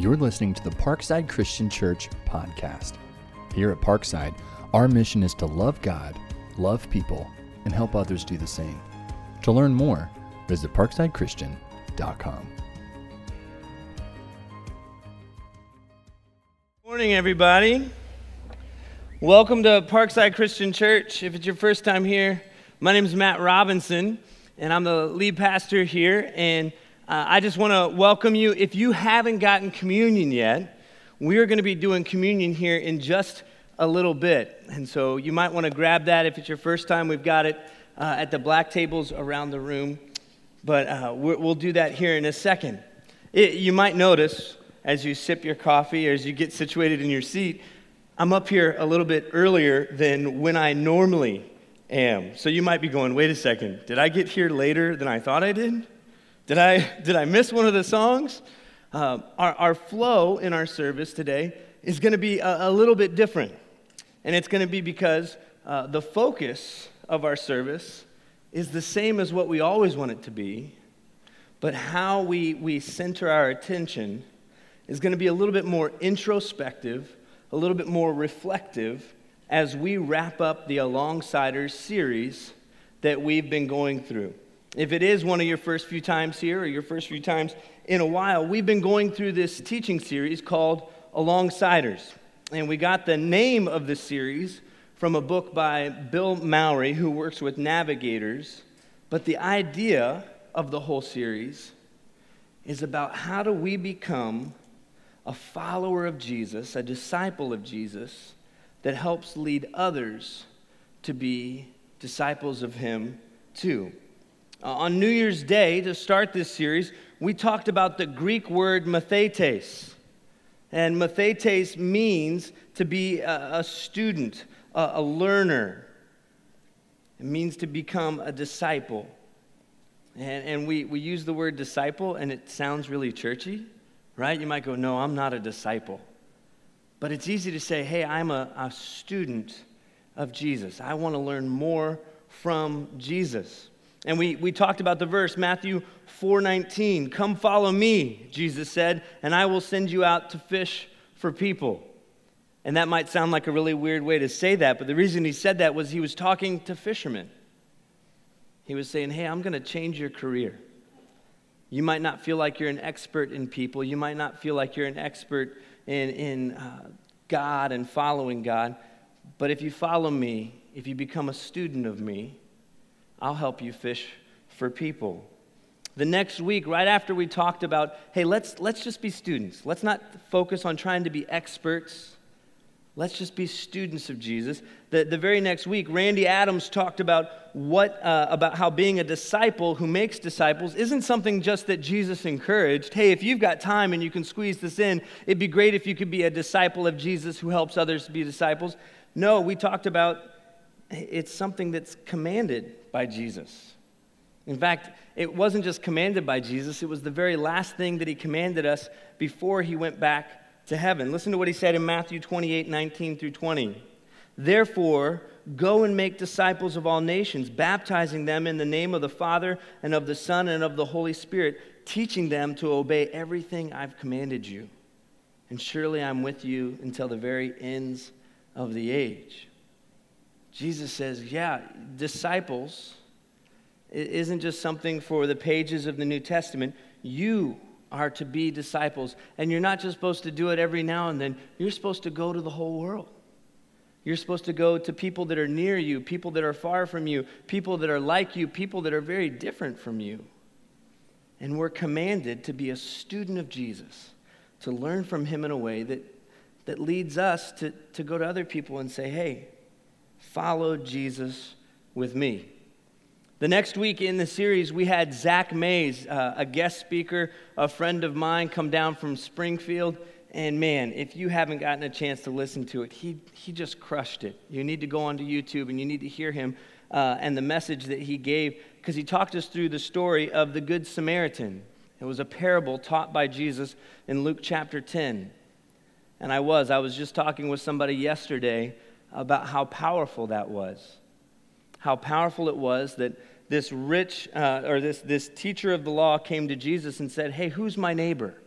You're listening to the Parkside Christian Church podcast. Here at Parkside, our mission is to love God, love people, and help others do the same. To learn more, visit parksidechristian.com. Good morning, everybody. Welcome to Parkside Christian Church. If it's your first time here, my name is Matt Robinson, and I'm the lead pastor here, and I just want to welcome you. If you haven't gotten communion yet, we're going to be doing communion here in just a little bit, and so you might want to grab that if it's your first time. We've got it at the black tables around the room, but we'll do that here in a second. You might notice as you sip your coffee or as you get situated in your seat, I'm up here a little bit earlier than when I normally am. So you might be going, wait a second, did I get here later than I thought I did? Did I miss one of the songs? Our flow in our service today is going to be a little bit different. And it's going to be because the focus of our service is the same as what we always want it to be, but how we center our attention is going to be a little bit more introspective, a little bit more reflective as we wrap up the Alongsiders series that we've been going through. If it is one of your first few times here or your first few times in a while, we've been going through this teaching series called Alongsiders. And we got the name of the series from a book by Bill Mowry, who works with navigators. But the idea of the whole series is about how do we become a follower of Jesus, a disciple of Jesus, that helps lead others to be disciples of him too. On New Year's Day, to start this series, we talked about the Greek word mathetes. And mathetes means to be a student, a learner. It means to become a disciple. And we use the word disciple, and it sounds really churchy, right? You might go, no, I'm not a disciple. But it's easy to say, hey, I'm a student of Jesus. I want to learn more from Jesus. And we talked about the verse, Matthew 4:19. Come follow me, Jesus said, and I will send you out to fish for people. And that might sound like a really weird way to say that, but the reason he said that was he was talking to fishermen. He was saying, hey, I'm going to change your career. You might not feel like you're an expert in people. You might not feel like you're an expert in God and following God. But if you follow me, if you become a student of me, I'll help you fish for people. The next week, right after we talked about, hey, let's just be students. Let's not focus on trying to be experts. Let's just be students of Jesus. The very next week, Randy Adams talked about about how being a disciple who makes disciples isn't something just that Jesus encouraged. Hey, if you've got time and you can squeeze this in, it'd be great if you could be a disciple of Jesus who helps others be disciples. No, we talked about it's something that's commanded by Jesus. In fact, it wasn't just commanded by Jesus, it was the very last thing that he commanded us before he went back to heaven. Listen to what he said in Matthew 28:19 through 20. Therefore, go and make disciples of all nations, baptizing them in the name of the Father and of the Son and of the Holy Spirit, teaching them to obey everything I've commanded you. And surely I'm with you until the very ends of the age. Jesus says, yeah, disciples isn't just something for the pages of the New Testament. You are to be disciples. And you're not just supposed to do it every now and then. You're supposed to go to the whole world. You're supposed to go to people that are near you, people that are far from you, people that are like you, people that are very different from you. And we're commanded to be a student of Jesus, to learn from him in a way that leads us to go to other people and say, hey, follow Jesus with me. The next week in the series, we had Zach Mays, a guest speaker, a friend of mine, come down from Springfield. And man, if you haven't gotten a chance to listen to it, he just crushed it. You need to go onto YouTube and you need to hear him and the message that he gave, because he talked us through the story of the Good Samaritan. It was a parable taught by Jesus in Luke chapter 10. And I was just talking with somebody yesterday about how powerful that was. How powerful it was that this teacher of the law came to Jesus and said, hey, who's my neighbor?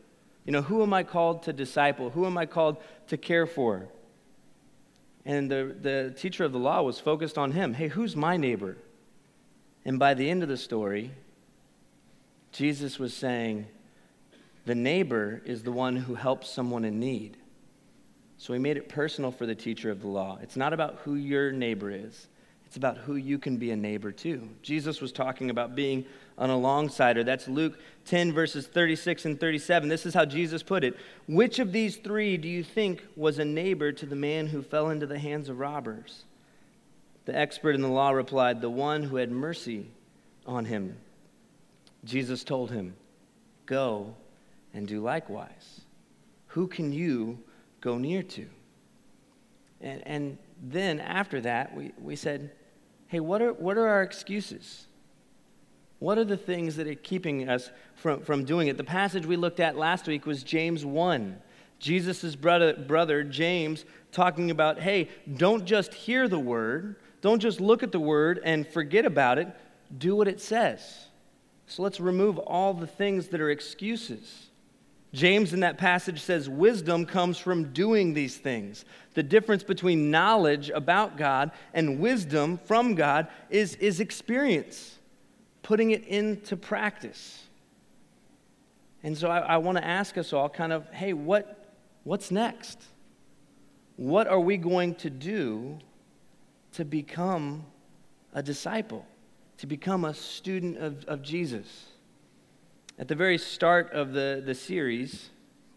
Who am I called to disciple? Who am I called to care for? And the teacher of the law was focused on him. Hey, who's my neighbor? And by the end of the story, Jesus was saying, the neighbor is the one who helps someone in need. So he made it personal for the teacher of the law. It's not about who your neighbor is. It's about who you can be a neighbor to. Jesus was talking about being an alongsider. That's Luke 10, verses 36 and 37. This is how Jesus put it. Which of these three do you think was a neighbor to the man who fell into the hands of robbers? The expert in the law replied, the one who had mercy on him. Jesus told him, go and do likewise. Who can you go near to? And then after that, we said, hey, what are our excuses? What are the things that are keeping us from doing it? The passage we looked at last week was James 1. Jesus' brother, James, talking about, hey, don't just hear the word, don't just look at the word and forget about it, do what it says. So let's remove all the things that are excuses. James in that passage says wisdom comes from doing these things. The difference between knowledge about God and wisdom from God is experience, putting it into practice. And so I want to ask us all kind of, hey, what's next? What are we going to do to become a disciple, to become a student of Jesus? At the very start of the series,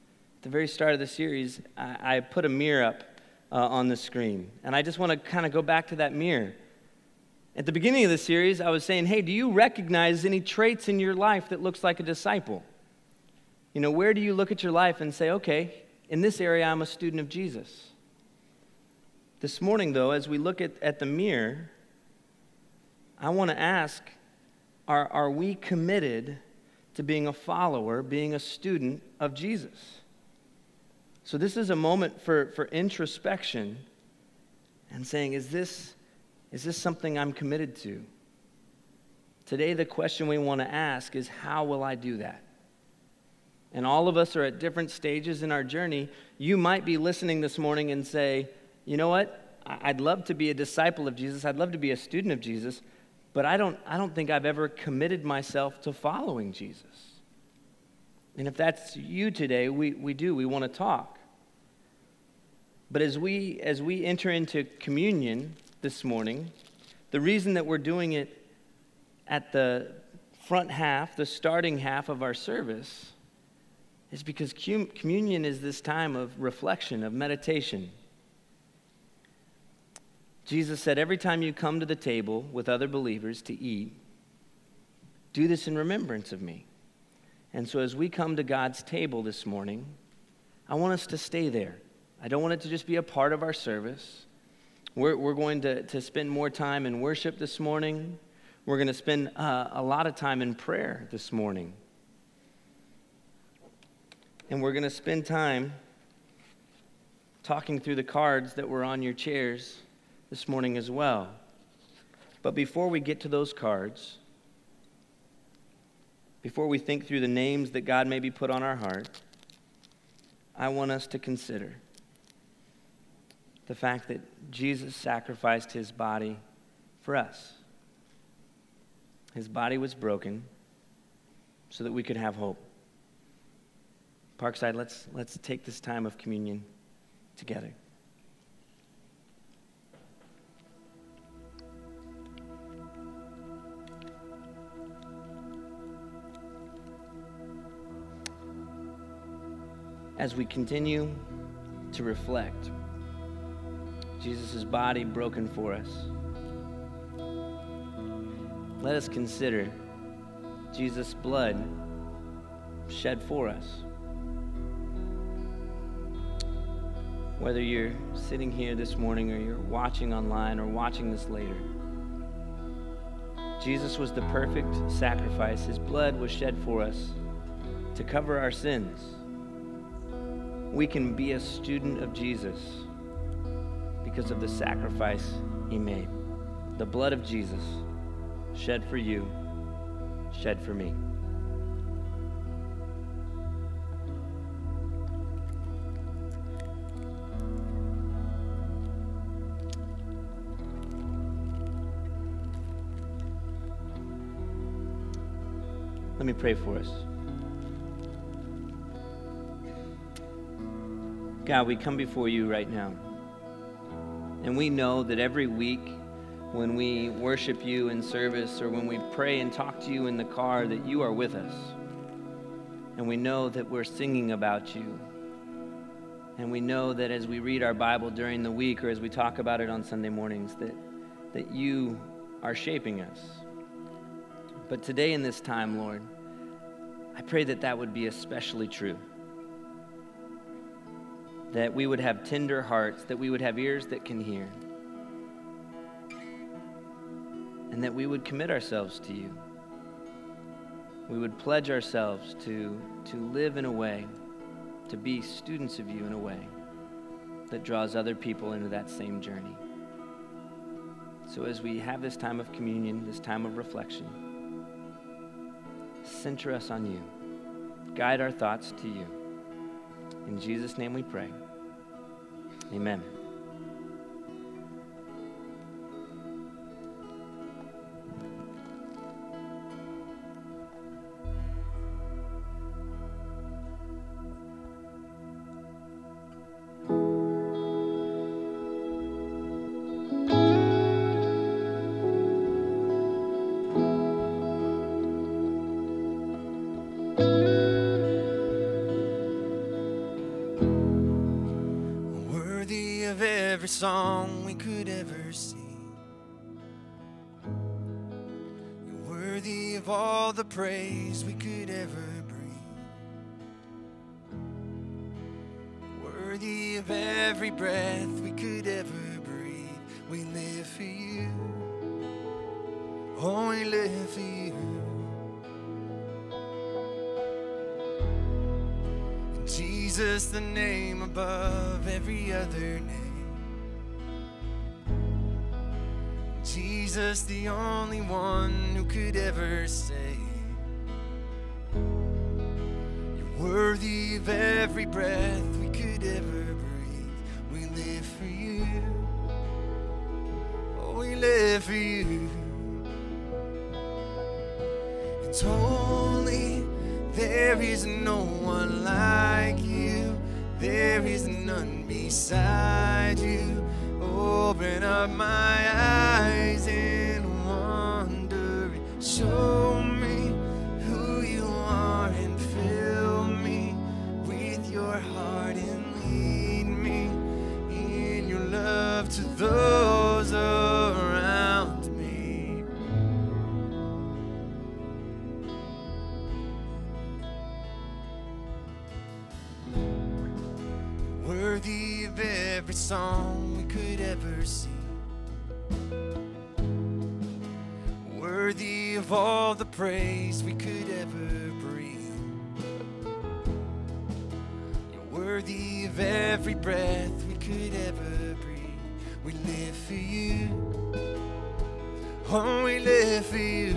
I put a mirror up on the screen. And I just want to kind of go back to that mirror. At the beginning of the series, I was saying, hey, do you recognize any traits in your life that looks like a disciple? Where do you look at your life and say, okay, in this area, I'm a student of Jesus? This morning, though, as we look at the mirror, I want to ask, are we committed to being a follower, being a student of Jesus? So this is a moment for introspection and saying, is this something I'm committed to? Today, the question we want to ask is, how will I do that? And all of us are at different stages in our journey. You might be listening this morning and say, you know what? I'd love to be a disciple of Jesus. I'd love to be a student of Jesus. But I don't think I've ever committed myself to following Jesus. And if that's you today, we want to talk. But as we enter into communion this morning, the reason that we're doing it at the front half, the starting half of our service, is because communion is this time of reflection, of meditation. Jesus said, every time you come to the table with other believers to eat, do this in remembrance of me. And so as we come to God's table this morning, I want us to stay there. I don't want it to just be a part of our service. We're going to spend more time in worship this morning. We're going to spend a lot of time in prayer this morning. And we're going to spend time talking through the cards that were on your chairs this morning as well. But before we get to those cards, before we think through the names that God maybe put on our heart, I want us to consider the fact that Jesus sacrificed his body for us. His body was broken so that we could have hope. Parkside, let's take this time of communion together. As we continue to reflect, Jesus' body broken for us, let us consider Jesus' blood shed for us. Whether you're sitting here this morning or you're watching online or watching this later, Jesus was the perfect sacrifice. His blood was shed for us to cover our sins. We can be a student of Jesus because of the sacrifice he made. The blood of Jesus shed for you, shed for me. Let me pray for us. God, we come before you right now. And we know that every week when we worship you in service or when we pray and talk to you in the car, that you are with us. And we know that we're singing about you. And we know that as we read our Bible during the week or as we talk about it on Sunday mornings, that you are shaping us. But today in this time, Lord, I pray that that would be especially true. That we would have tender hearts, that we would have ears that can hear, and that we would commit ourselves to you. We would pledge ourselves to live in a way, to be students of you in a way that draws other people into that same journey. So as we have this time of communion, this time of reflection, center us on you. Guide our thoughts to you. In Jesus' name we pray. Amen. Every song we could ever sing, you're worthy of all the praise we could ever bring, worthy of every breath we could ever breathe. We live for you, oh, we live for you. And Jesus, the name above every other name. Jesus, the only one who could ever say, you're worthy of every breath we could ever breathe. We live for you, oh, we live for you. It's holy, there is no one like you, there is none beside you. Open up my eyes in wonder and show me who you are and fill me with your heart and lead me in your love to those around me. Worthy of every song we could ever sing, worthy of all the praise we could ever bring, you're worthy of every breath we could ever breathe. We live for you, oh, we live for you.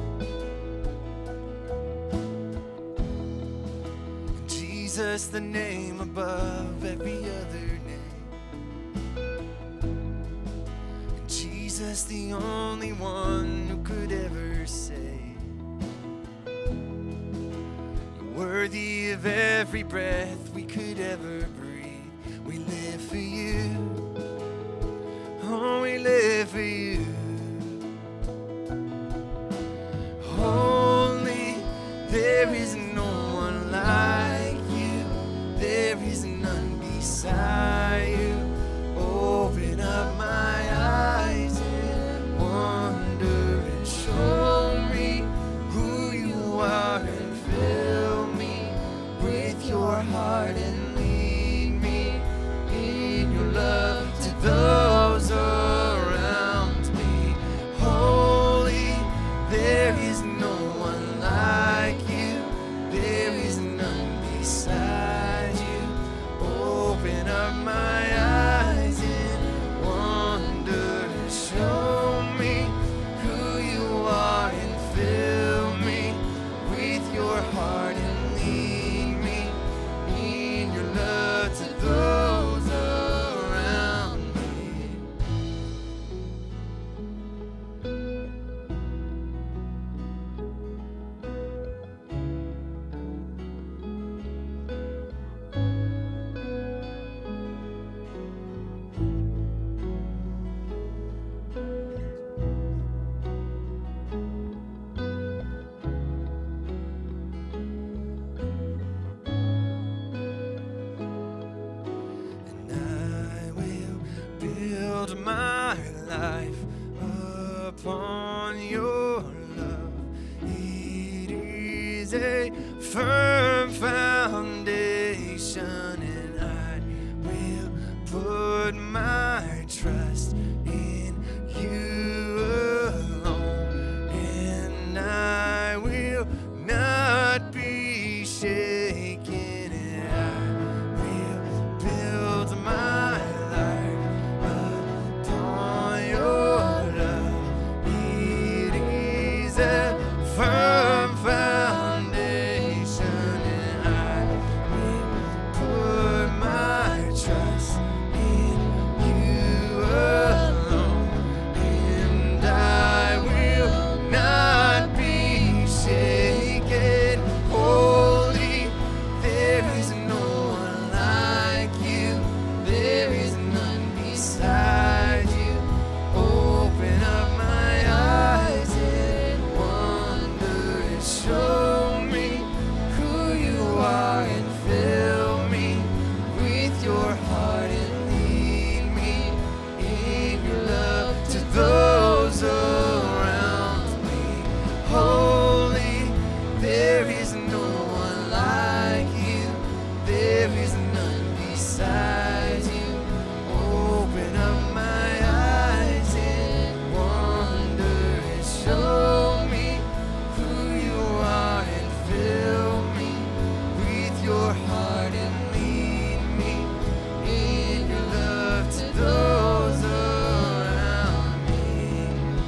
Jesus, the name above every other name. Jesus, the only one who could ever say, you're worthy of every breath we could ever breathe. We live for you, oh, we live for you. Holy, there is no one like you, there is none beside you. Open up my eyes and wonder and show me who you are and fill me with your heart and lead me in your love to those around me. is a firm foundation, and I will put my trust in you alone, and I will not be shaken, and I will build my life upon your love. It is a firm foundation, and I will put my trust in you alone, and I will not be shaken. Holy, there is no one like you, there is none beside you. Open up my eyes and wonder, and show me who you are, and fill me with your heart, and lead me in your love to those around me. Holy, there is no one like you, there is none beside you. Open up my eyes and wonder, and show me who you are, and fill me with your heart, and lead me in your love to those around me.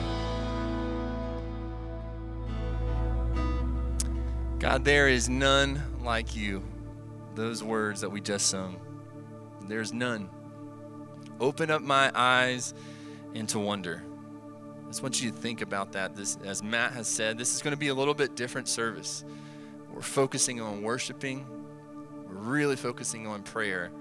God, there is none like you. Those words that we just sung, there's none. Open up my eyes into wonder. I just want you to think about that. This, as Matt has said, this is going to be a little bit different service. We're focusing on worshiping. We're really focusing on prayer.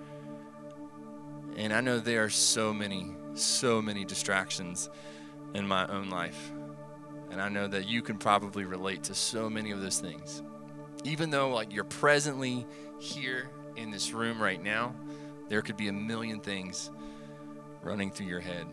And I know there are so many distractions in my own life. And I know that you can probably relate to so many of those things. Even though like you're presently here in this room right now, there could be a million things running through your head.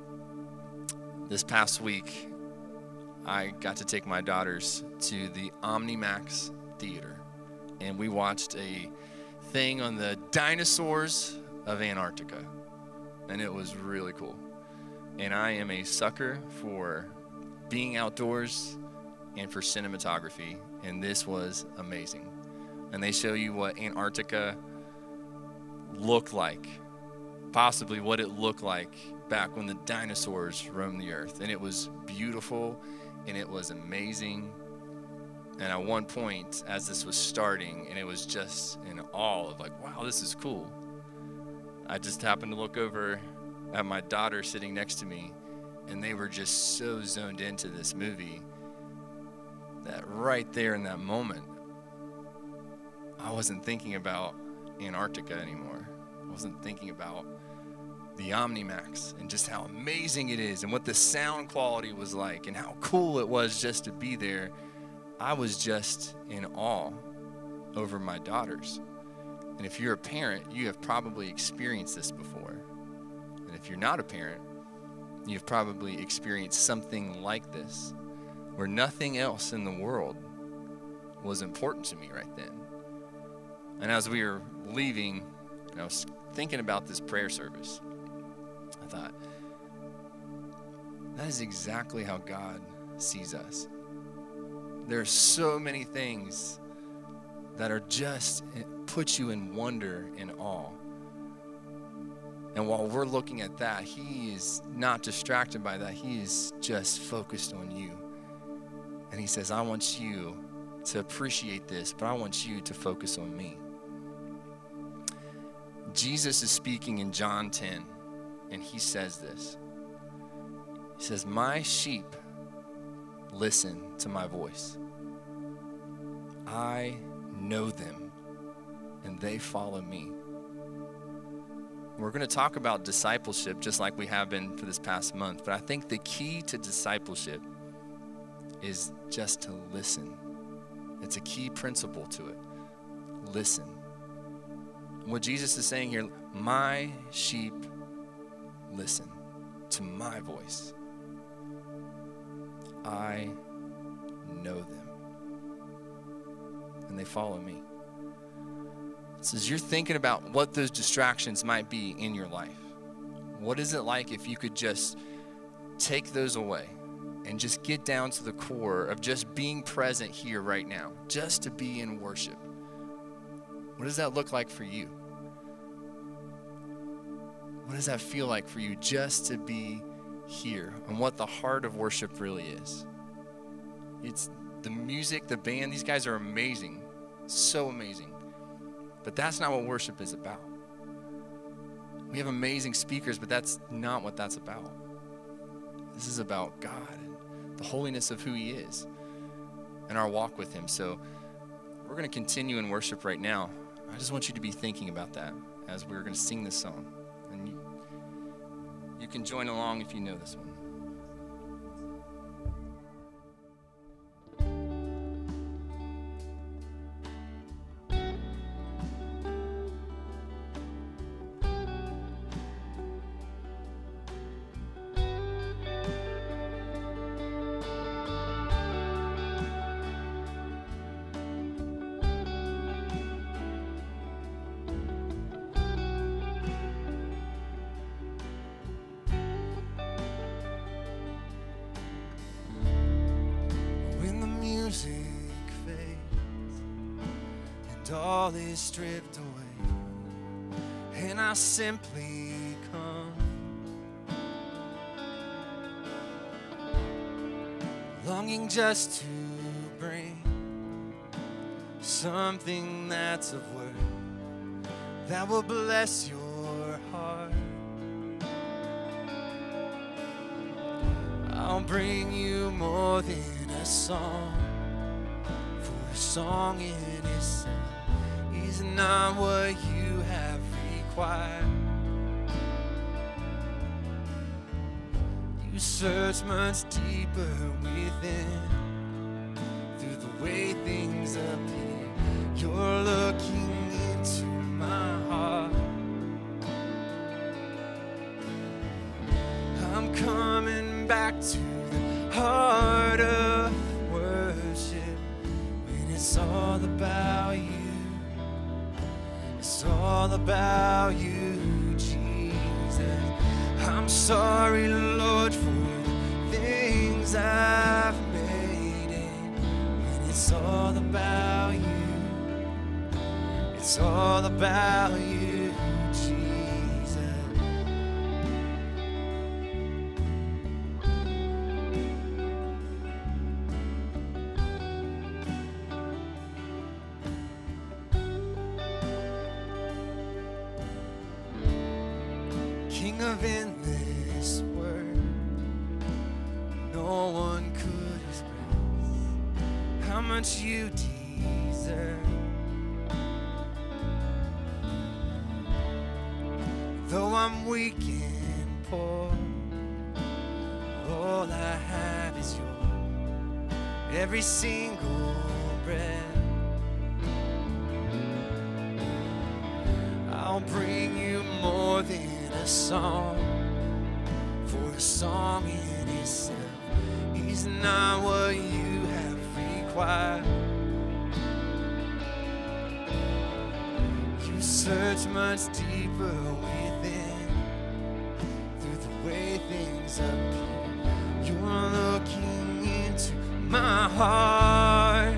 This past week, I got to take my daughters to the OmniMax Theater, and we watched a thing on the dinosaurs of Antarctica, and it was really cool. And I am a sucker for being outdoors and for cinematography, and this was amazing. And they show you what Antarctica looked like, possibly what it looked like back when the dinosaurs roamed the earth. And it was beautiful, and it was amazing. And at one point, as this was starting, and it was just in awe of like, wow, this is cool, I just happened to look over at my daughter sitting next to me, and they were just so zoned into this movie that right there in that moment, I wasn't thinking about Antarctica anymore. I wasn't thinking about the OmniMax and just how amazing it is and what the sound quality was like and how cool it was just to be there. I was just in awe over my daughters. And if you're a parent, you have probably experienced this before. And if you're not a parent, you've probably experienced something like this, where nothing else in the world was important to me right then. And as we were leaving, and I was thinking about this prayer service, I thought, that is exactly how God sees us. There are so many things that are just put you in wonder and awe. And while we're looking at that, he is not distracted by that. He is just focused on you. And he says, I want you to appreciate this, but I want you to focus on me. Jesus is speaking in John 10, and he says this. He says, my sheep listen to my voice. I know them, and they follow me. We're going to talk about discipleship just like we have been for this past month, but I think the key to discipleship is just to listen. It's a key principle to it. Listen. What Jesus is saying here, my sheep listen to my voice. I know them. and they follow me. So as you're thinking about what those distractions might be in your life, what is it like if you could just take those away and just get down to the core of just being present here right now, just to be in worship? What does that look like for you? What does that feel like for you just to be here, and what the heart of worship really is? It's the music, the band. These guys are amazing, so amazing. But that's not what worship is about. We have amazing speakers, but that's not what that's about. This is about God and the holiness of who he is and our walk with him. So we're going to continue in worship right now. I just want you to be thinking about that as we're going to sing this song. And you can join along if you know this one. All is stripped away, and I simply come, longing just to bring something that's of worth that will bless your heart. I'll bring you more than a song, for a song in itself is not what you have required. You search much deeper within, through the way things appear. You're looking into my heart. I'm coming back to the heart of worship, when it's all about you. It's all about you, Jesus. I'm sorry, Lord, for the things I've made it. When it's all about you, it's all about you, Jesus. King of endless word, no one could express how much you deserve. Though I'm weak and poor, all I have is yours, every single breath. I'll bring you more than a song, for a song in itself is not what you have required. You search much deeper within, through the way things appear. You're looking into my heart.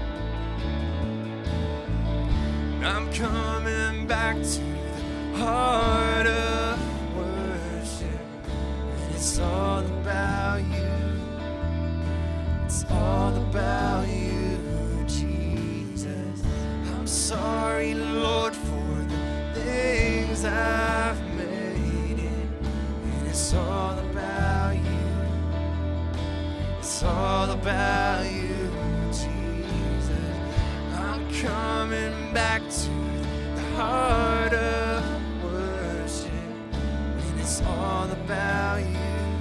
I'm coming back to the heart of worship, and it's all about you. It's all about you, Jesus. I'm sorry, Lord, for the things I've made it, and it's all about you. It's all about you, Jesus. I'm coming back to the heart of worship, and it's all about you.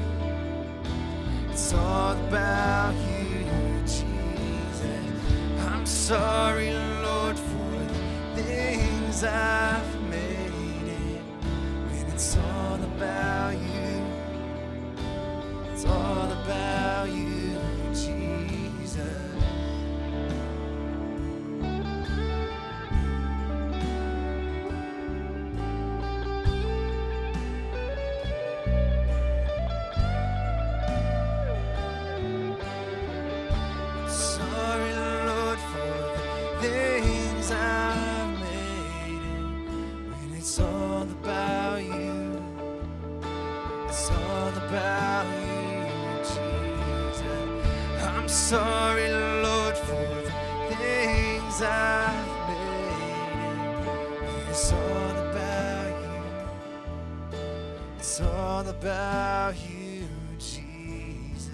It's all about you, Jesus. I'm sorry, Lord, for the things I've made it, when it's all about you. It's all about you, Jesus. It's all about you. It's all about you, Jesus.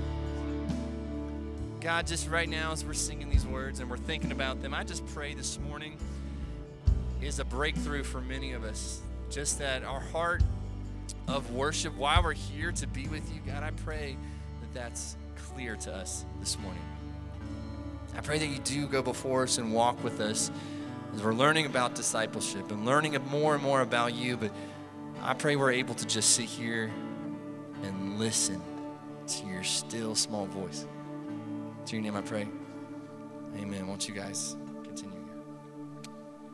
God, just right now as we're singing these words and we're thinking about them, I just pray this morning is a breakthrough for many of us. Just that our heart of worship while we're here to be with you, God, I pray that that's clear to us this morning. I pray that you do go before us and walk with us as we're learning about discipleship and learning more and more about you. But I pray we're able to just sit here and listen to your still small voice. To your name I pray. Amen. Won't you guys continue here?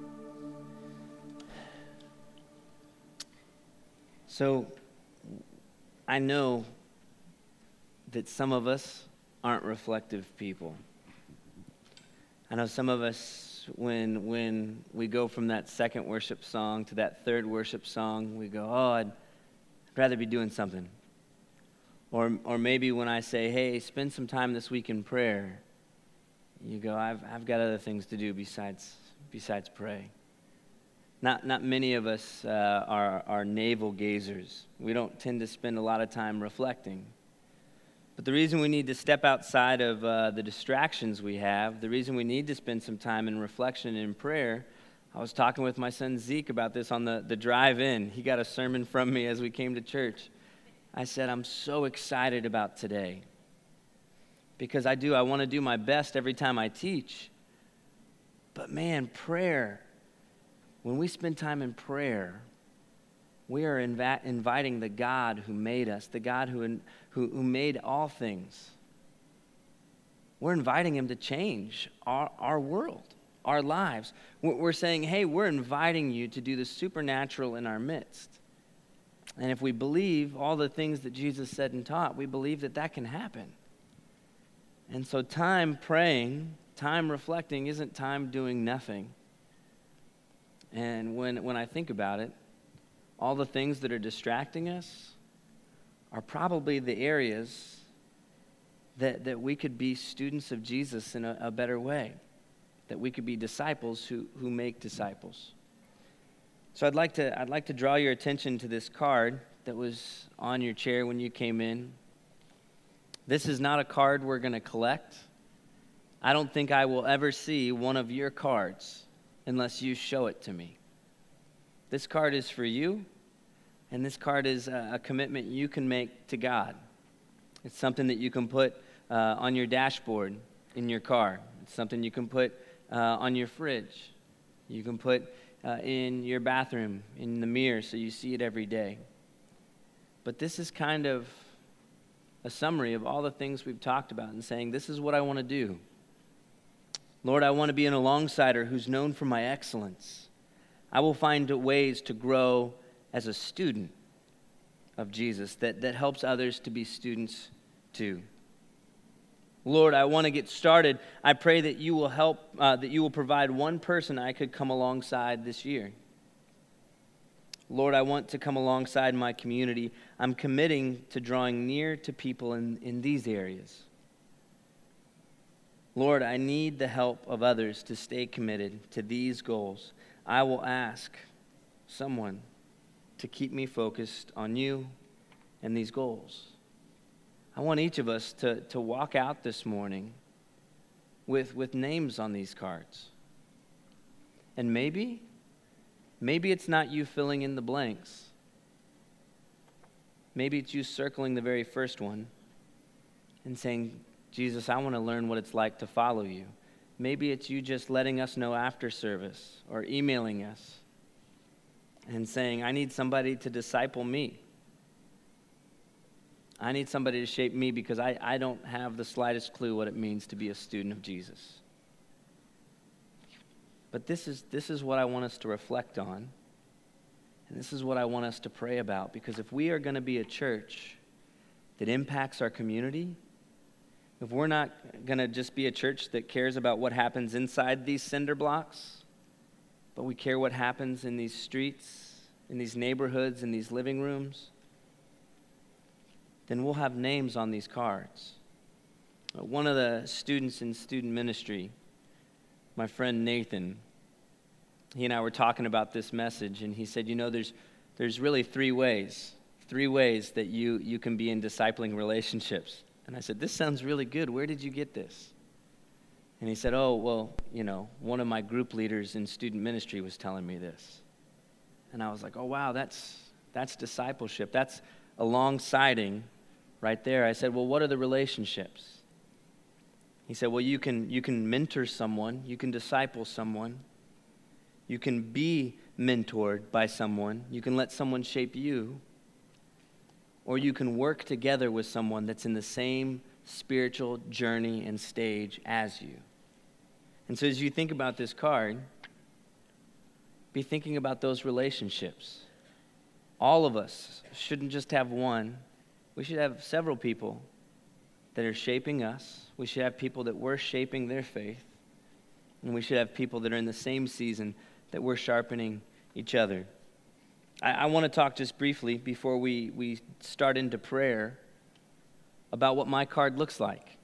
So I know that some of us aren't reflective people. I know some of us, when we go from that second worship song to that third worship song, we go, oh, I'd rather be doing something. Or maybe when I say, hey, spend some time this week in prayer, you go, I've got other things to do besides pray. Not many of us are navel gazers. We don't tend to spend a lot of time reflecting. But the reason we need to step outside of the distractions we have, the reason we need to spend some time in reflection and in prayer, I was talking with my son Zeke about this on the drive in. He got a sermon from me as we came to church. I said, I'm so excited about today because I want to do my best every time I teach. But man, prayer, when we spend time in prayer, we are inviting the God who made us, the God who made all things. We're inviting him to change our world, our lives. We're saying, hey, we're inviting you to do the supernatural in our midst. And if we believe all the things that Jesus said and taught, we believe that can happen. And so time praying, time reflecting isn't time doing nothing. And when I think about it, all the things that are distracting us are probably the areas that we could be students of Jesus in a better way, that we could be disciples who make disciples. So I'd like to draw your attention to this card that was on your chair when you came in. This is not a card we're going to collect. I don't think I will ever see one of your cards unless you show it to me. This card is for you, and this card is a commitment you can make to God. It's something that you can put on your dashboard in your car. It's something you can put on your fridge. You can put in your bathroom, in the mirror, so you see it every day. But this is kind of a summary of all the things we've talked about and saying, this is what I want to do. Lord, I want to be an alongsider who's known for my excellence. I will find ways to grow as a student of Jesus that helps others to be students too. Lord, I want to get started. I pray that you will help, that you will provide one person I could come alongside this year. Lord, I want to come alongside my community. I'm committing to drawing near to people in these areas. Lord, I need the help of others to stay committed to these goals. I will ask someone to keep me focused on you and these goals. I want each of us to walk out this morning with names on these cards. And maybe it's not you filling in the blanks. Maybe it's you circling the very first one and saying, Jesus, I want to learn what it's like to follow you. Maybe it's you just letting us know after service or emailing us and saying, I need somebody to disciple me. I need somebody to shape me because I don't have the slightest clue what it means to be a student of Jesus. But this is what I want us to reflect on. And this is what I want us to pray about. Because if we are going to be a church that impacts our community, if we're not going to just be a church that cares about what happens inside these cinder blocks, but we care what happens in these streets, in these neighborhoods, in these living rooms, then we'll have names on these cards. One of the students in student ministry, my friend Nathan, he and I were talking about this message, and he said, there's really three ways that you can be in discipling relationships. And I said, this sounds really good. Where did you get this? And he said, one of my group leaders in student ministry was telling me this. And I was like, oh, wow, that's discipleship. That's alongsiding right there. I said, well, what are the relationships? He said, well, you can mentor someone. You can disciple someone. You can be mentored by someone. You can let someone shape you. Or you can work together with someone that's in the same spiritual journey and stage as you. And so as you think about this card, be thinking about those relationships. All of us shouldn't just have one. We should have several people that are shaping us. We should have people that we're shaping their faith. And we should have people that are in the same season that we're sharpening each other. I want to talk just briefly before we start into prayer about what my card looks like.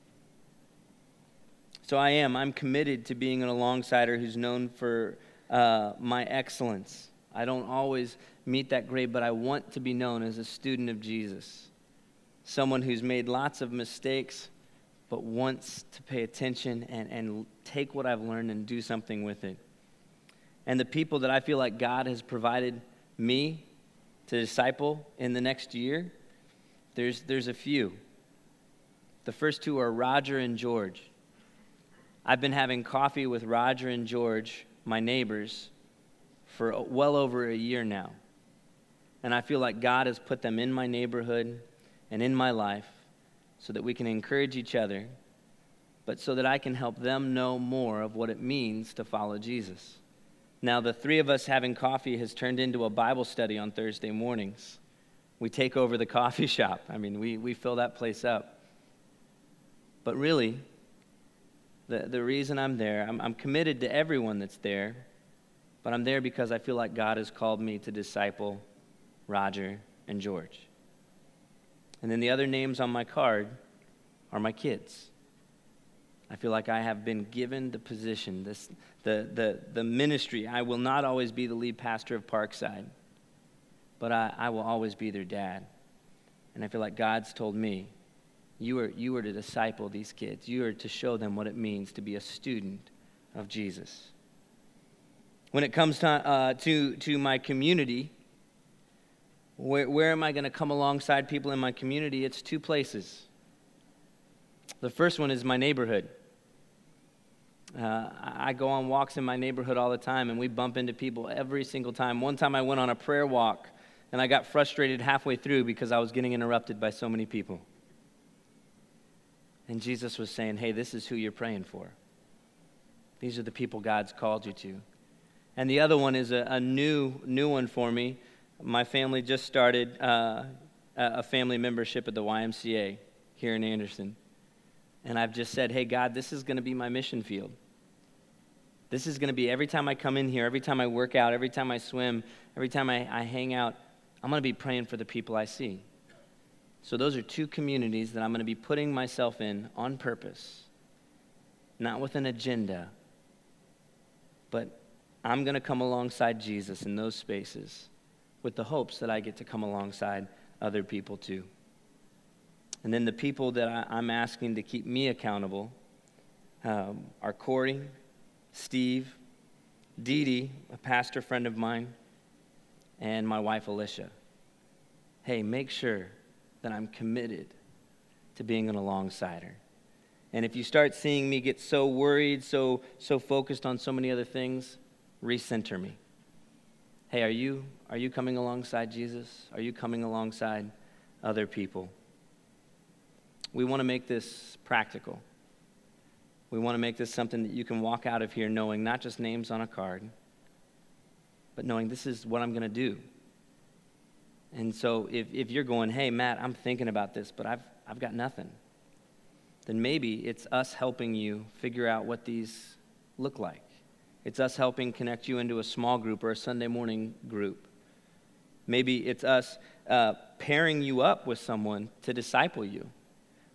So I'm committed to being an alongsider who's known for my excellence. I don't always meet that grade, but I want to be known as a student of Jesus. Someone who's made lots of mistakes, but wants to pay attention and take what I've learned and do something with it. And the people that I feel like God has provided me to disciple in the next year, there's a few. The first two are Roger and George. I've been having coffee with Roger and George, my neighbors, for well over a year now. And I feel like God has put them in my neighborhood and in my life so that we can encourage each other, but so that I can help them know more of what it means to follow Jesus. Now, the three of us having coffee has turned into a Bible study on Thursday mornings. We take over the coffee shop. I mean, we fill that place up. But really, the reason I'm there, I'm committed to everyone that's there, but I'm there because I feel like God has called me to disciple Roger and George. And then the other names on my card are my kids. I feel like I have been given the position, the ministry. I will not always be the lead pastor of Parkside, but I will always be their dad. And I feel like God's told me, you are to disciple these kids. You are to show them what it means to be a student of Jesus. When it comes to my community, where am I going to come alongside people in my community? It's two places. The first one is my neighborhood. I go on walks in my neighborhood all the time, and we bump into people every single time. One time I went on a prayer walk, and I got frustrated halfway through because I was getting interrupted by so many people. And Jesus was saying, hey, this is who you're praying for. These are the people God's called you to. And the other one is a new one for me. My family just started a family membership at the YMCA here in Anderson. And I've just said, hey, God, this is going to be my mission field. This is going to be every time I come in here, every time I work out, every time I swim, every time I hang out, I'm going to be praying for the people I see. So those are two communities that I'm going to be putting myself in on purpose, not with an agenda, but I'm going to come alongside Jesus in those spaces with the hopes that I get to come alongside other people too. And then the people that I'm asking to keep me accountable are Corey, Steve, Dee Dee, a pastor friend of mine, and my wife, Alicia. Hey, make sure that I'm committed to being an alongsider. And if you start seeing me get so worried, so focused on so many other things, recenter me. Hey, are you coming alongside Jesus? Are you coming alongside other people? We want to make this practical. We want to make this something that you can walk out of here knowing not just names on a card, but knowing this is what I'm going to do. And so if you're going, hey, Matt, I'm thinking about this, but I've got nothing, then maybe it's us helping you figure out what these look like. It's us helping connect you into a small group or a Sunday morning group. Maybe it's us pairing you up with someone to disciple you.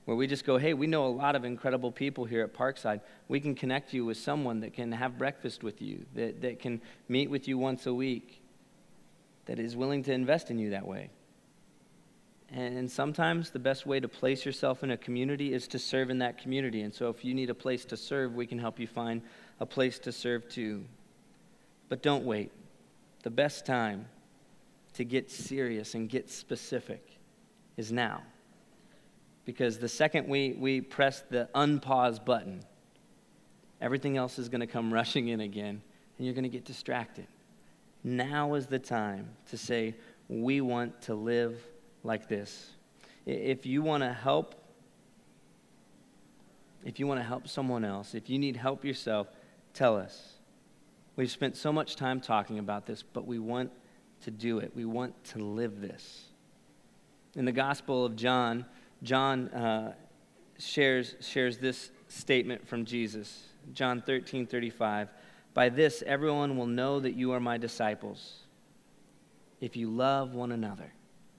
where we just go, hey, we know a lot of incredible people here at Parkside. We can connect you with someone that can have breakfast with you, that can meet with you once a week, that is willing to invest in you that way. And sometimes the best way to place yourself in a community is to serve in that community. And so if you need a place to serve, we can help you find a place to serve too. But don't wait. The best time to get serious and get specific is now. Because the second we press the unpause button, everything else is going to come rushing in again, and you're going to get distracted. Now is the time to say, we want to live like this. If you want to help someone else, if you need help yourself, tell us. We've spent so much time talking about this, but we want to do it. We want to live this. In the Gospel of John, shares this statement from Jesus. John 13:35. By this, everyone will know that you are my disciples, if you love one another.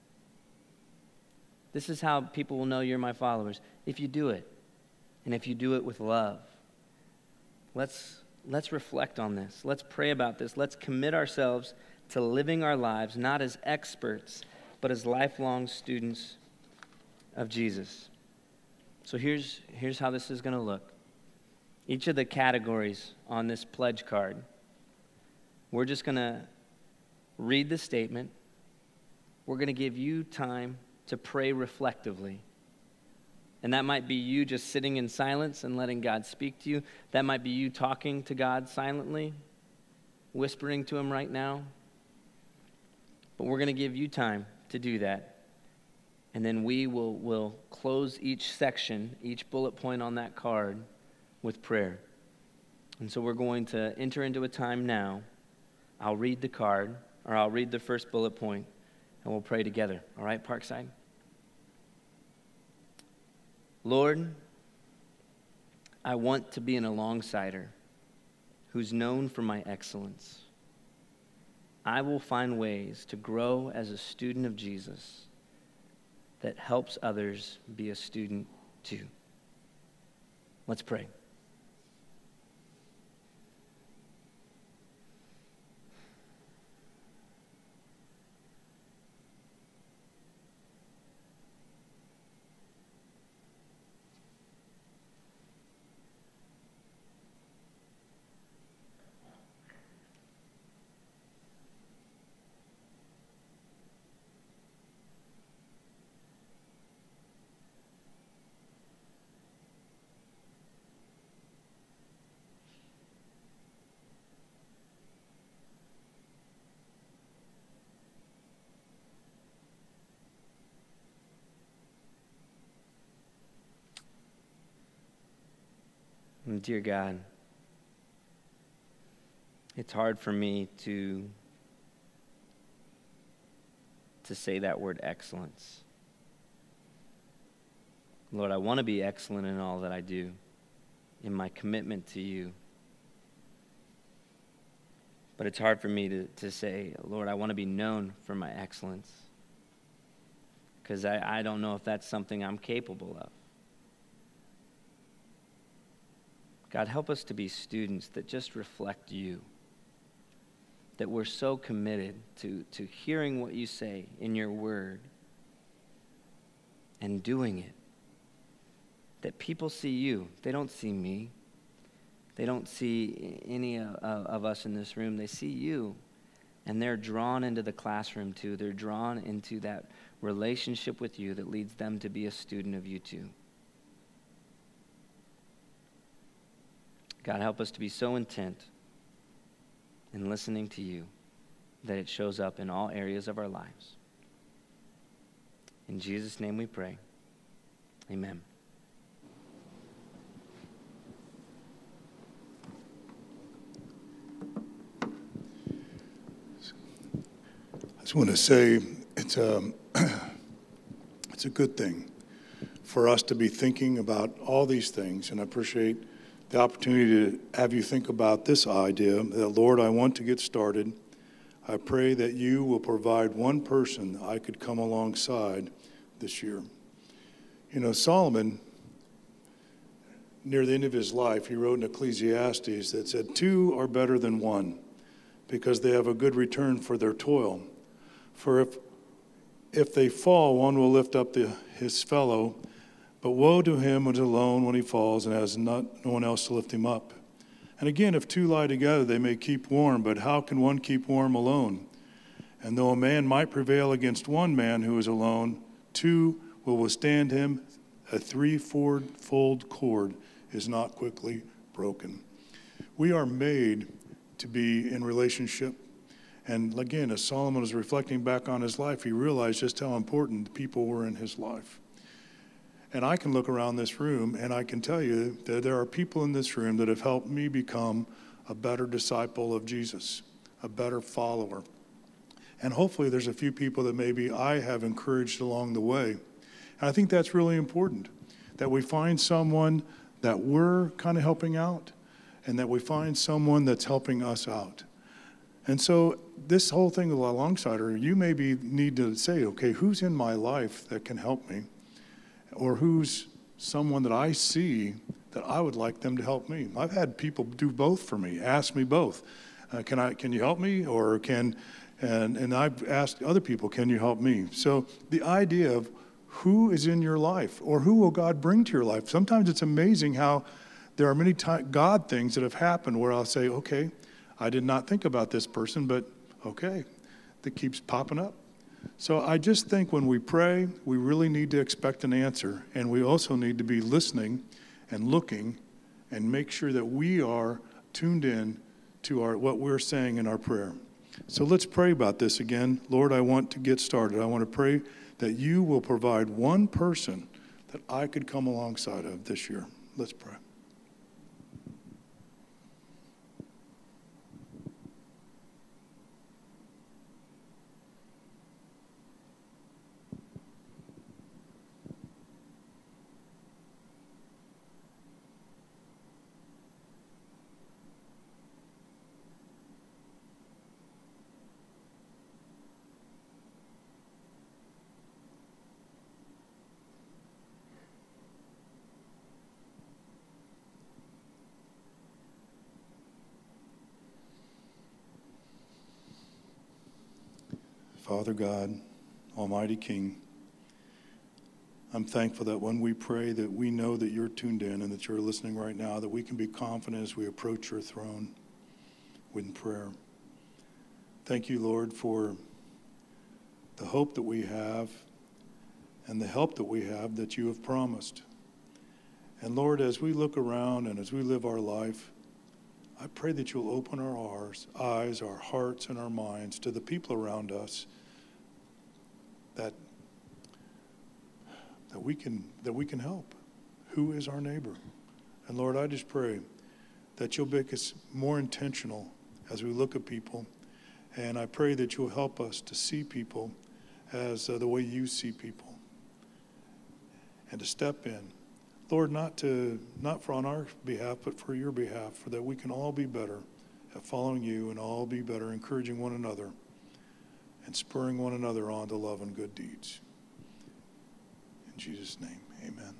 This is how people will know you're my followers, if you do it, and if you do it with love. Let's reflect on this. Let's pray about this. Let's commit ourselves to living our lives, not as experts, but as lifelong students of Jesus. So here's how this is going to look. Each of the categories on this pledge card, we're just going to read the statement. We're going to give you time to pray reflectively. And that might be you just sitting in silence and letting God speak to you. That might be you talking to God silently, whispering to him right now. But we're going to give you time to do that. And then we will close each section, each bullet point on that card with prayer. And so we're going to enter into a time now. I'll read the card, or I'll read the first bullet point, and we'll pray together. All right, Parkside? Lord, I want to be an alongsider who's known for my excellence. I will find ways to grow as a student of Jesus that helps others be a student too. Let's pray. And dear God, it's hard for me to say that word excellence. Lord, I want to be excellent in all that I do, in my commitment to you. But it's hard for me to say, Lord, I want to be known for my excellence, because I don't know if that's something I'm capable of. God, help us to be students that just reflect you, that we're so committed to hearing what you say in your word and doing it, that people see you. They don't see me. They don't see any of us in this room. They see you, and they're drawn into the classroom too. They're drawn into that relationship with you that leads them to be a student of you too. God, help us to be so intent in listening to you that it shows up in all areas of our lives. In Jesus' name we pray. Amen. I just want to say it's a good thing for us to be thinking about all these things, and I appreciate the opportunity to have you think about this idea that, Lord, I want to get started. I pray that you will provide one person I could come alongside this year. You know, Solomon, near the end of his life, he wrote in Ecclesiastes that said, 2 are better than 1 because they have a good return for their toil. For if they fall, one will lift up his fellow, but woe to him who is alone when he falls and has no one else to lift him up. And again, if 2 lie together, they may keep warm, but how can one keep warm alone? And though a man might prevail against 1 man who is alone, 2 will withstand him. A 3-fold cord is not quickly broken. We are made to be in relationship. And again, as Solomon was reflecting back on his life, he realized just how important the people were in his life. And I can look around this room and I can tell you that there are people in this room that have helped me become a better disciple of Jesus, a better follower. And hopefully there's a few people that maybe I have encouraged along the way. And I think that's really important, that we find someone that we're kind of helping out and that we find someone that's helping us out. And so this whole thing with Alongsider, you maybe need to say, okay, who's in my life that can help me? Or who's someone that I see that I would like them to help me? I've had people do both for me, ask me both. Can you help me? Or and I've asked other people, can you help me? So the idea of who is in your life or who will God bring to your life? Sometimes it's amazing how there are many God things that have happened where I'll say, okay, I did not think about this person, but okay, that keeps popping up. So I just think when we pray, we really need to expect an answer, and we also need to be listening and looking and make sure that we are tuned in to what we're saying in our prayer. So let's pray about this again. Lord, I want to get started. I want to pray that you will provide one person that I could come alongside of this year. Let's pray. Father God, Almighty King, I'm thankful that when we pray that we know that you're tuned in and that you're listening right now, that we can be confident as we approach your throne in prayer. Thank you, Lord, for the hope that we have and the help that we have that you have promised. And Lord, as we look around and as we live our life, I pray that you'll open our eyes, our hearts, and our minds to the people around us that we can help. Who is our neighbor? And Lord, I just pray that you'll make us more intentional as we look at people. And I pray that you'll help us to see people as the way you see people. And to step in. Lord, not for on our behalf, but for your behalf, for that we can all be better at following you and all be better encouraging one another and spurring one another on to love and good deeds. In Jesus' name, amen.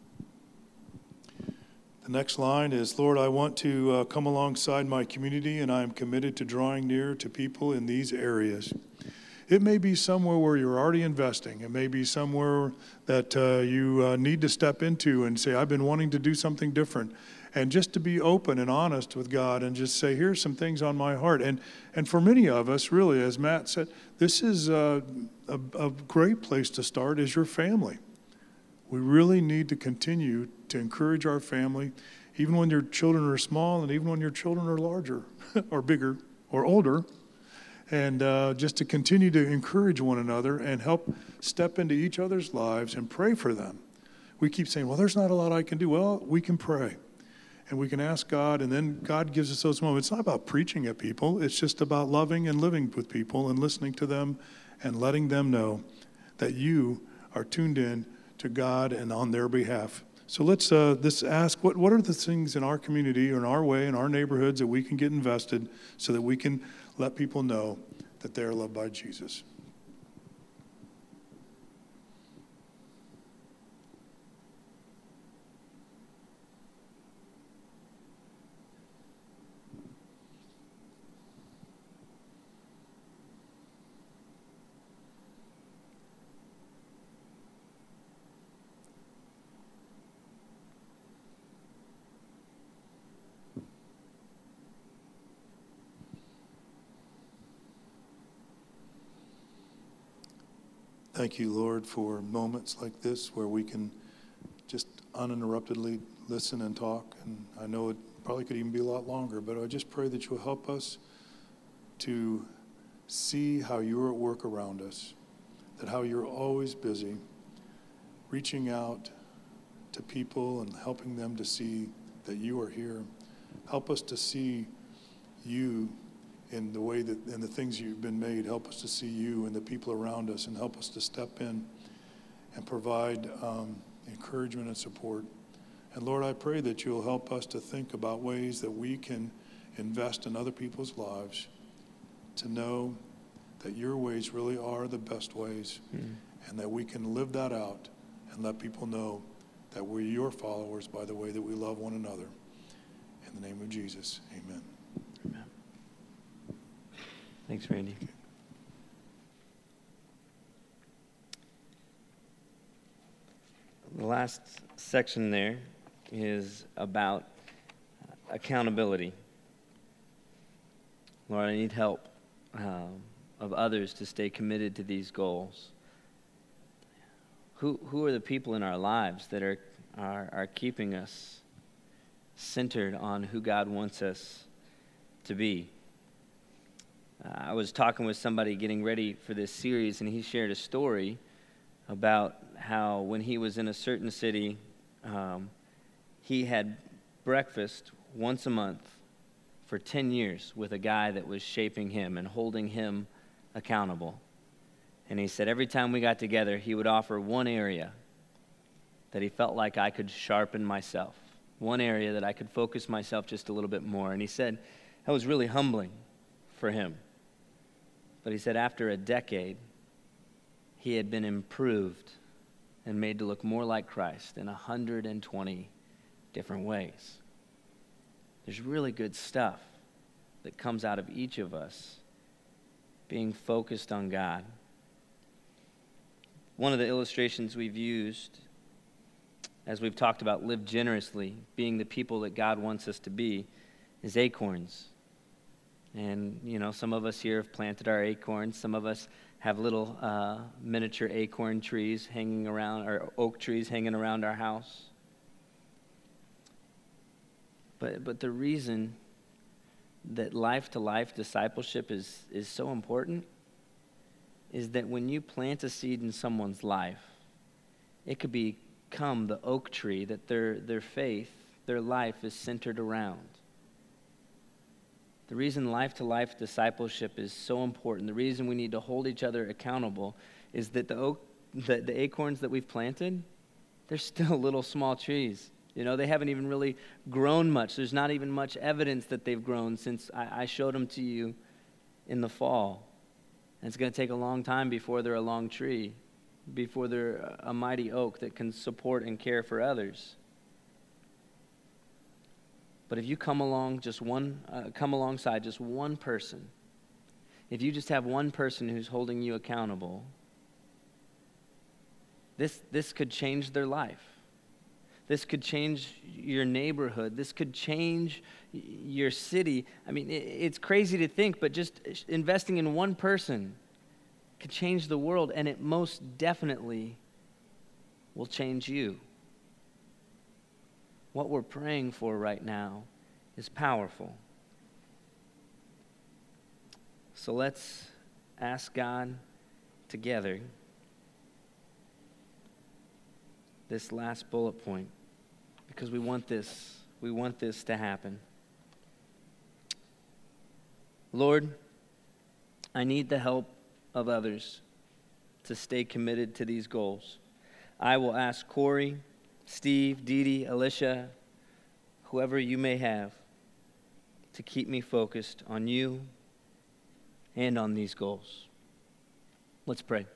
The next line is, Lord, I want to come alongside my community, and I am committed to drawing near to people in these areas. It may be somewhere where you're already investing. It may be somewhere that you need to step into and say, I've been wanting to do something different. And just to be open and honest with God and just say, here's some things on my heart. And for many of us, really, as Matt said, this is a great place to start is your family. We really need to continue to encourage our family, even when your children are small and even when your children are larger or bigger or older. And just to continue to encourage one another and help step into each other's lives and pray for them. We keep saying, well, there's not a lot I can do. Well, we can pray. And we can ask God, and then God gives us those moments. It's not about preaching at people. It's just about loving and living with people and listening to them and letting them know that you are tuned in to God and on their behalf. So let's ask, what are the things in our community or in our way, in our neighborhoods that we can get invested so that we can let people know that they are loved by Jesus. Thank you, Lord, for moments like this where we can just uninterruptedly listen and talk. And I know it probably could even be a lot longer, but I just pray that you'll help us to see how you're at work around us, that how you're always busy reaching out to people and helping them to see that you are here. Help us to see you in the way that, in the things you've been made. Help us to see you and the people around us, and help us to step in and provide encouragement and support. And Lord, I pray that you'll help us to think about ways that we can invest in other people's lives, to know that your ways really are the best ways, and that we can live that out and let people know that we're your followers by the way that we love one another. In the name of Jesus, amen. Amen. Thanks, Randy. The last section there is about accountability. Lord, I need help of others to stay committed to these goals. Who are the people in our lives that are keeping us centered on who God wants us to be? I was talking with somebody getting ready for this series, and he shared a story about how when he was in a certain city, he had breakfast once a month for 10 years with a guy that was shaping him and holding him accountable. And he said every time we got together, he would offer one area that he felt like I could sharpen myself, one area that I could focus myself just a little bit more. And he said that was really humbling for him. But he said after a decade, he had been improved and made to look more like Christ in 120 different ways. There's really good stuff that comes out of each of us being focused on God. One of the illustrations we've used as we've talked about live generously, being the people that God wants us to be, is acorns. And, you know, some of us here have planted our acorns. Some of us have little miniature acorn trees hanging around, or oak trees hanging around our house. But the reason that life-to-life discipleship is so important is that when you plant a seed in someone's life, it could become the oak tree that their faith, their life is centered around. The reason life-to-life discipleship is so important, the reason we need to hold each other accountable, is that the acorns that we've planted, they're still little small trees. You know, they haven't even really grown much. There's not even much evidence that they've grown since I showed them to you in the fall. And it's going to take a long time before they're a long tree, before they're a mighty oak that can support and care for others. But if you come alongside just one person, if you just have one person who's holding you accountable, this could change their life. This could change your neighborhood. This could change your city. I mean, it's crazy to think, but just investing in one person could change the world, and it most definitely will change you. What we're praying for right now is powerful. So let's ask God together this last bullet point, because we want this to happen. Lord, I need the help of others to stay committed to these goals. I will ask Corey, Steve, Dee Dee, Alicia, whoever you may have, to keep me focused on you and on these goals. Let's pray.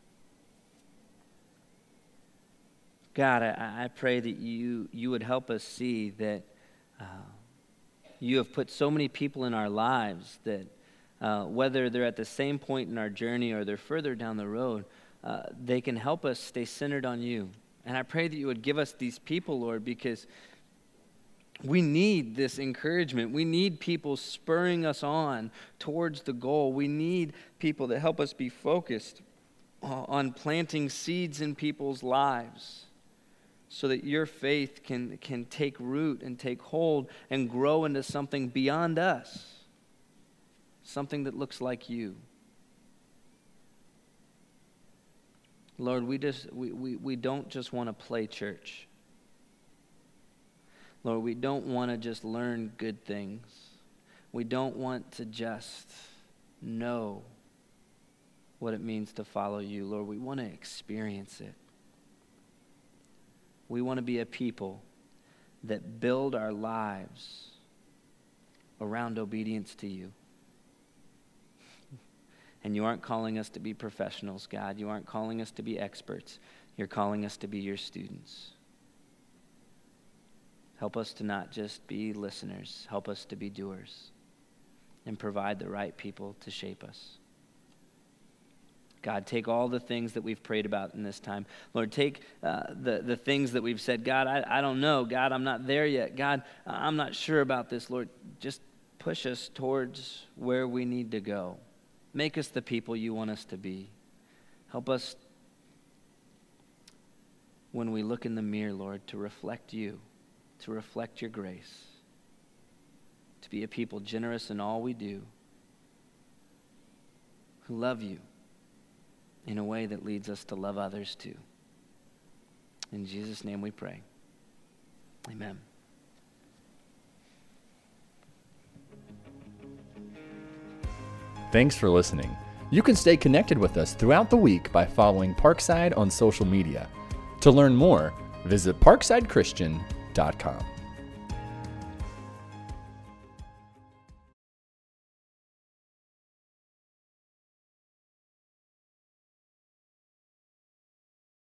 God, I pray that you would help us see that you have put so many people in our lives that whether they're at the same point in our journey or they're further down the road, they can help us stay centered on you. And I pray that you would give us these people, Lord, because we need this encouragement. We need people spurring us on towards the goal. We need people that help us be focused on planting seeds in people's lives so that your faith can take root and take hold and grow into something beyond us, something that looks like you. Lord, we don't just want to play church. Lord, we don't want to just learn good things. We don't want to just know what it means to follow you. Lord, we want to experience it. We want to be a people that build our lives around obedience to you. And you aren't calling us to be professionals, God. You aren't calling us to be experts. You're calling us to be your students. Help us to not just be listeners. Help us to be doers and provide the right people to shape us. God, take all the things that we've prayed about in this time. Lord, take the things that we've said. God, I don't know. God, I'm not there yet. God, I'm not sure about this. Lord, just push us towards where we need to go. Make us the people you want us to be. Help us when we look in the mirror, Lord, to reflect you, to reflect your grace, to be a people generous in all we do, who love you in a way that leads us to love others too. In Jesus' name we pray. Amen. Thanks for listening. You can stay connected with us throughout the week by following Parkside on social media. To learn more, visit parksidechristian.com.